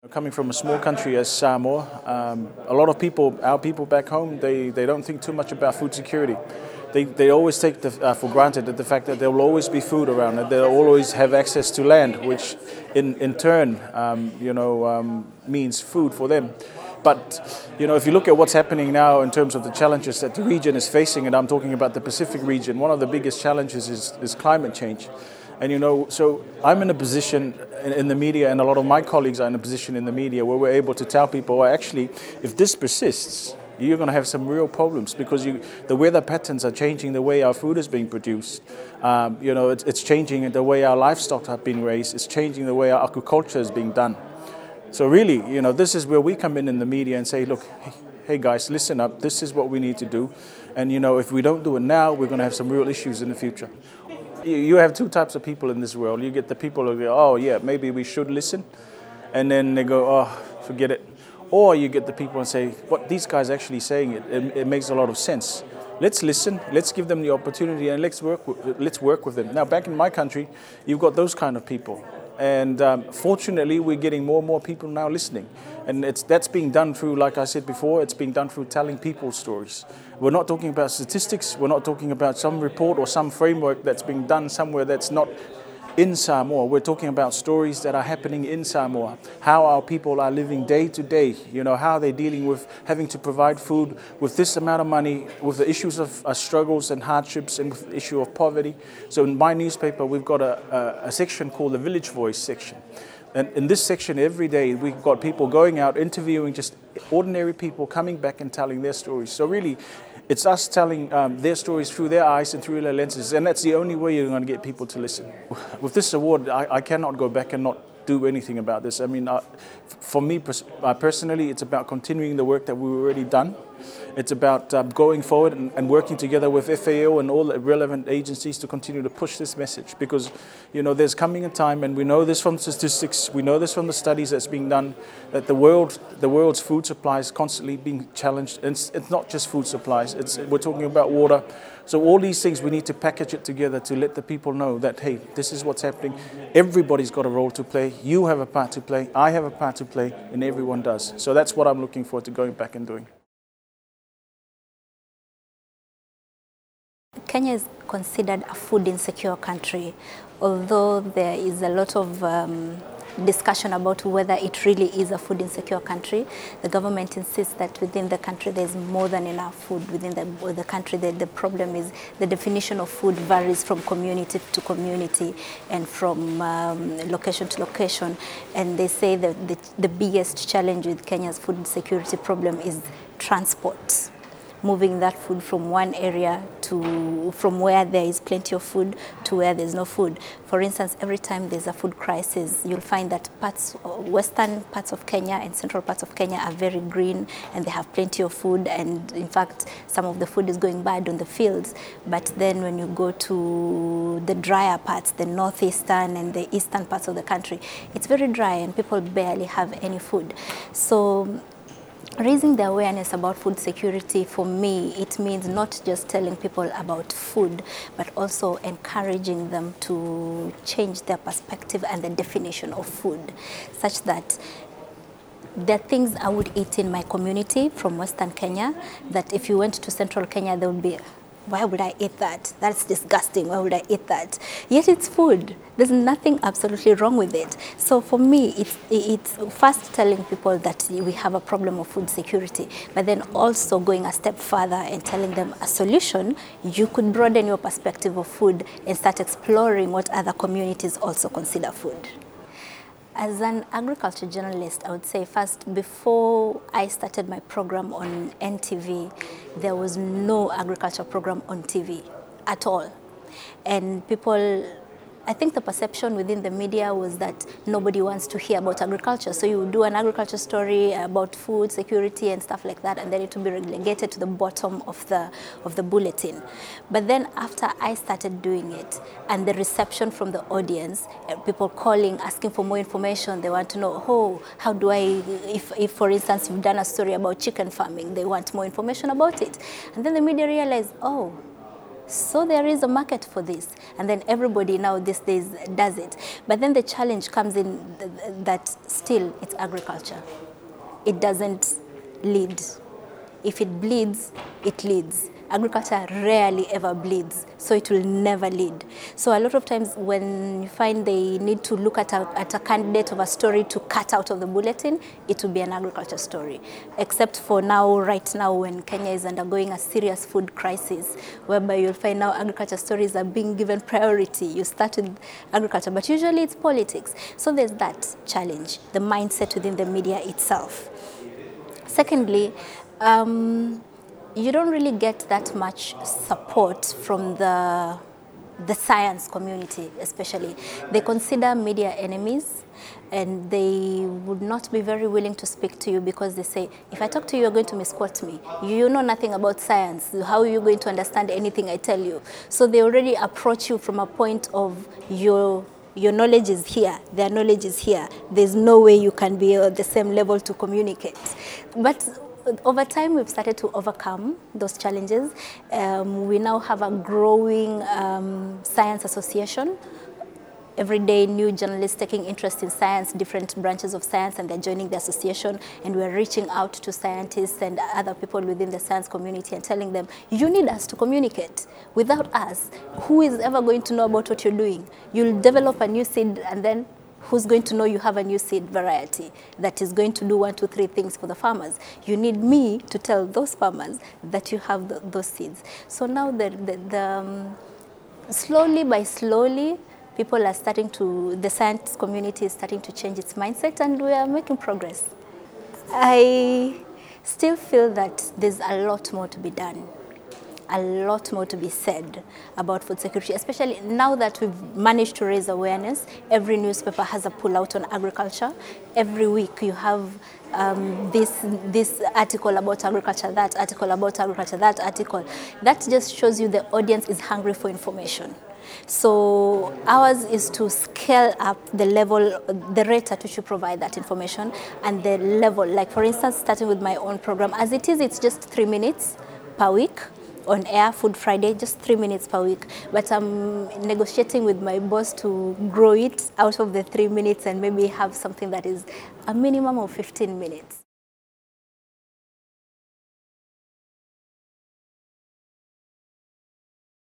Coming from a small country as Samoa, a lot of people, our people back home, they don't think too much about food security. They always take for granted that the fact that there will always be food around, that they'll always have access to land, which in turn, means food for them. But, if you look at what's happening now in terms of the challenges that the region is facing, and I'm talking about the Pacific region, one of the biggest challenges is climate change. And so I'm in a position in the media, and a lot of my colleagues are in a position in the media where we're able to tell people, well, actually, if this persists, you're going to have some real problems because the weather patterns are changing the way our food is being produced. It's changing the way our livestock have been raised. It's changing the way our agriculture is being done. So really, this is where we come in the media and say, look, hey guys, listen up. This is what we need to do. And, if we don't do it now, we're going to have some real issues in the future. You have two types of people in this world. You get the people who go, oh yeah, maybe we should listen. And then they go, oh, forget it. Or you get the people and say, what these guys actually saying, it makes a lot of sense. Let's listen, let's give them the opportunity, and let's work with them. Now, back in my country, you've got those kind of people. And fortunately, we're getting more and more people now listening. And that's being done through, like I said before, it's being done through telling people stories. We're not talking about statistics. We're not talking about some report or some framework that's being done somewhere that's not in Samoa. We're talking about stories that are happening in Samoa, how our people are living day to day, how they're dealing with having to provide food with this amount of money, with the issues of struggles and hardships, and with the issue of poverty. So in my newspaper, we've got a section called the Village Voice section. And in this section, every day, we've got people going out, interviewing just ordinary people, coming back and telling their stories. So really, it's us telling their stories through their eyes and through their lenses. And that's the only way you're going to get people to listen. With this award, I cannot go back and not do anything about this. I mean, for me personally, it's about continuing the work that we've already done. It's about going forward and working together with FAO and all the relevant agencies to continue to push this message, because there's coming a time, and we know this from statistics, we know this from the studies that's being done, that the world's food supply is constantly being challenged. And it's not just food supplies, we're talking about water. So all these things, we need to package it together to let the people know that, hey, this is what's happening. Everybody's got a role to play. You have a part to play. I have a part to play, and everyone does. So that's what I'm looking forward to going back and doing. Kenya is considered a food insecure country, although there is a lot of discussion about whether it really is a food insecure country. The government insists that within the country there's more than enough food within the country. The problem is the definition of food varies from community to community and from location to location. And they say that the biggest challenge with Kenya's food security problem is transport. Moving that food from one area from where there is plenty of food to where there's no food. For instance, every time there's a food crisis, you'll find that western parts of Kenya and central parts of Kenya are very green and they have plenty of food, and in fact, some of the food is going bad on the fields. But then when you go to the drier parts, the northeastern and the eastern parts of the country, it's very dry and people barely have any food. So raising the awareness about food security, for me, it means not just telling people about food, but also encouraging them to change their perspective and the definition of food, such that there are things I would eat in my community from Western Kenya that if you went to Central Kenya, there would be, why would I eat that? That's disgusting. Why would I eat that? Yet it's food. There's nothing absolutely wrong with it. So for me, it's first telling people that we have a problem of food security, but then also going a step further and telling them a solution. You could broaden your perspective of food and start exploring what other communities also consider food. As an agriculture journalist, I would say first, before I started my program on NTV, there was no agriculture program on TV at all. And people, I think the perception within the media was that nobody wants to hear about agriculture. So you would do an agriculture story about food security and stuff like that, and then it would be relegated to the bottom of the bulletin. But then after I started doing it, and the reception from the audience, people calling, asking for more information, they want to know, how do I, if for instance you've done a story about chicken farming, they want more information about it. And then the media realized, So there is a market for this, and then everybody now these days does it. But then the challenge comes in that still it's agriculture. It doesn't lead. If it bleeds, it leads. Agriculture rarely ever bleeds, so it will never lead. So a lot of times when you find they need to look at a candidate of a story to cut out of the bulletin, it will be an agriculture story. Except for now, right now, when Kenya is undergoing a serious food crisis, whereby you'll find now agriculture stories are being given priority. You start with agriculture, but usually it's politics. So there's that challenge, the mindset within the media itself. Secondly, you don't really get that much support from the science community, especially. They consider media enemies, and they would not be very willing to speak to you because they say, if I talk to you, you're going to misquote me. You know nothing about science. How are you going to understand anything I tell you? So they already approach you from a point of your knowledge is here, their knowledge is here. There's no way you can be at the same level to communicate. But over time, we've started to overcome those challenges. We now have a growing science association. Every day, new journalists taking interest in science, different branches of science, and they're joining the association, and we're reaching out to scientists and other people within the science community and telling them, you need us to communicate. Without us, who is ever going to know about what you're doing? You'll develop a new seed, and then who's going to know you have a new seed variety that is going to do 1, 2, 3 things for the farmers? You need me to tell those farmers that you have those seeds. So now slowly by slowly, people are starting to, the science community is starting to change its mindset, and we are making progress. I still feel that there's a lot more to be done, a lot more to be said about food security, especially now that we've managed to raise awareness. Every newspaper has a pull-out on agriculture. Every week you have this article about agriculture, that article about agriculture, that article. That just shows you the audience is hungry for information. So ours is to scale up the level, the rate at which you provide that information, and the level. Like for instance, starting with my own program, as it is, it's just 3 minutes per week on air, Food Friday, just 3 minutes per week. But I'm negotiating with my boss to grow it out of the 3 minutes and maybe have something that is a minimum of 15 minutes.